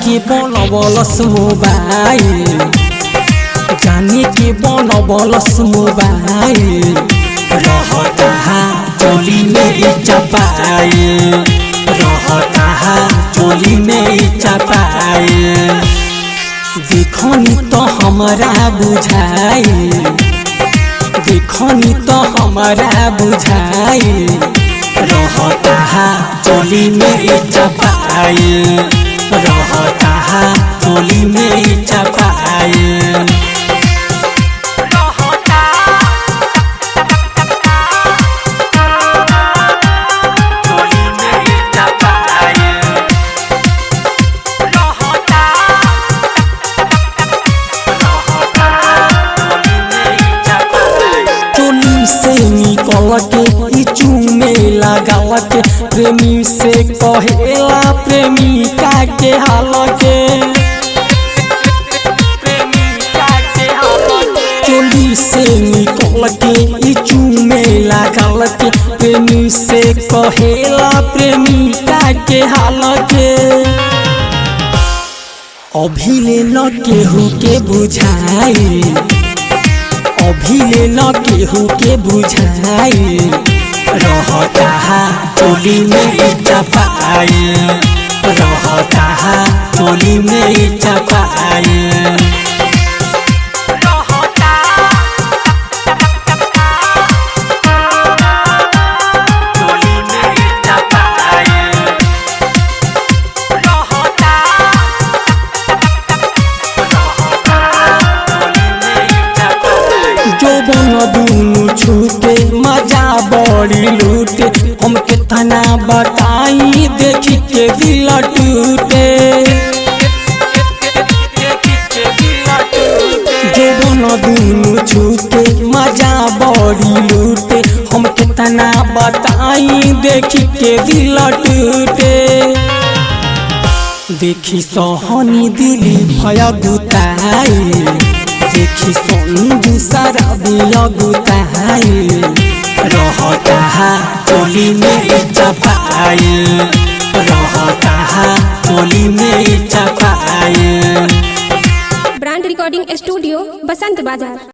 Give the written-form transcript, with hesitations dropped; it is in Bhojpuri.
के बनवलस मोबाइल, जाने के बनवलस मोबाइल, रहता है चोली में चपाइल, रहता है चोली में चपाइल। देखनी तो हमारा बुझाइल, देखनी तो हमारा बुझाइल, रहता है चोली में चपाइल, रहता है चोली में चपाइल। निकल के चूमे लगाल के प्रेमी से कहेला प्रेमिका के हाल के, चोली से निकल के चूमे लगाल के प्रेमी से कहेला प्रेमिका के हाल के। अभी ले न केहू के बुझाई, अभी ले न केहू के बुझाइल, रहता है चोली में चपाइल, रहता है चोली में चपाइल। दूनु छूटे मजा बड़ी लूटे, हम कितना बताई देखी के दिल टूटे। जौवन दूनु छूटे मजा बड़ी लूटे, हम कितना बताई देखी के दिल टूटे। देखी सोहनी दिली भय गुताई, देखी संजू सारा गुताइल, रहता है चोली में चपाइल, रहता है चोली में चपाइल। ब्रांड रिकॉर्डिंग स्टूडियो बसंत बाजार।